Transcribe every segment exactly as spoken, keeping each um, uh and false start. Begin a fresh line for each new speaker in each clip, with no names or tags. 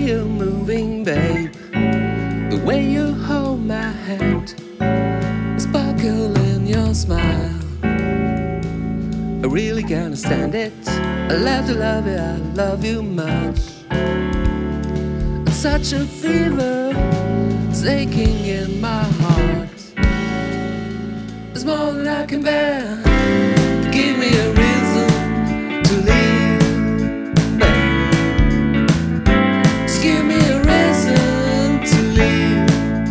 you moving, babe. The way you hold my hand, the sparkle in your smile, I really can't stand it. I love to love you, I love you much. It's such a fever, it's aching in my heart. It's more than I can bear. Give me a reason to leave, babe. Just give me a reason to leave.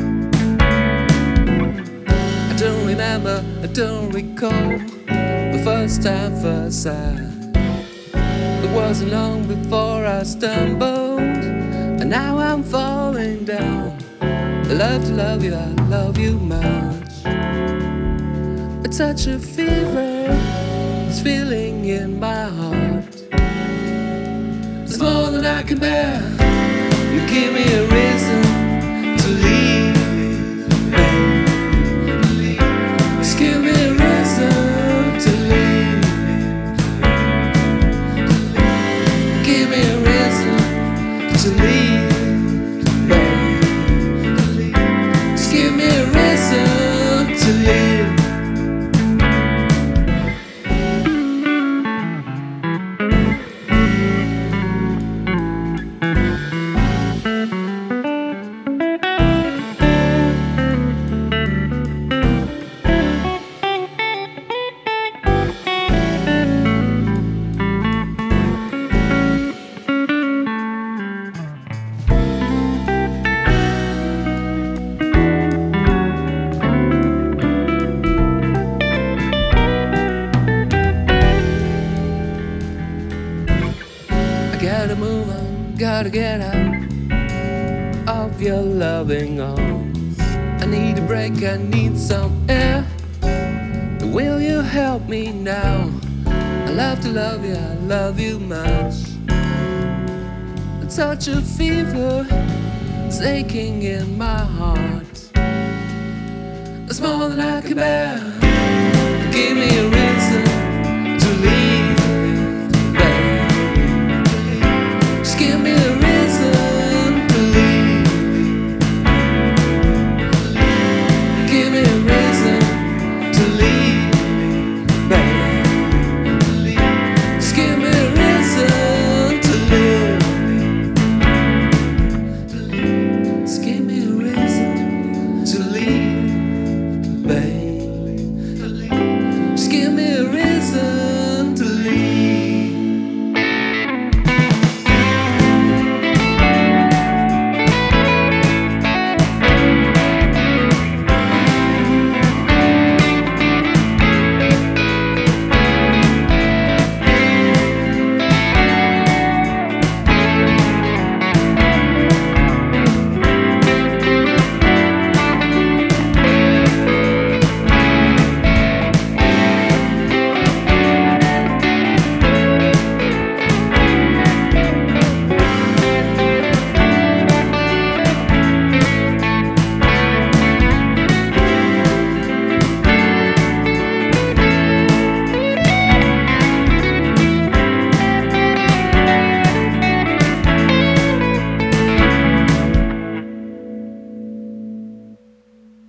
I don't remember, I don't recall the first time, first sight. It wasn't long before I stumbled, and now I'm falling down. I love to love you, I love you much. It's such a fever, it's feeling in my heart. It's more than I can bear. You give me a reason to leave, babe. Just give me a reason to leave. Give me a reason to leave, babe. Just give me a reason to leave. I gotta move on, gotta get out of your loving arms. I need a break, I need some air. Will you help me now? I love to love you, I love you much. It's such a fever, it's aching in my heart. It's more than I can bear. Give me a reason to leave.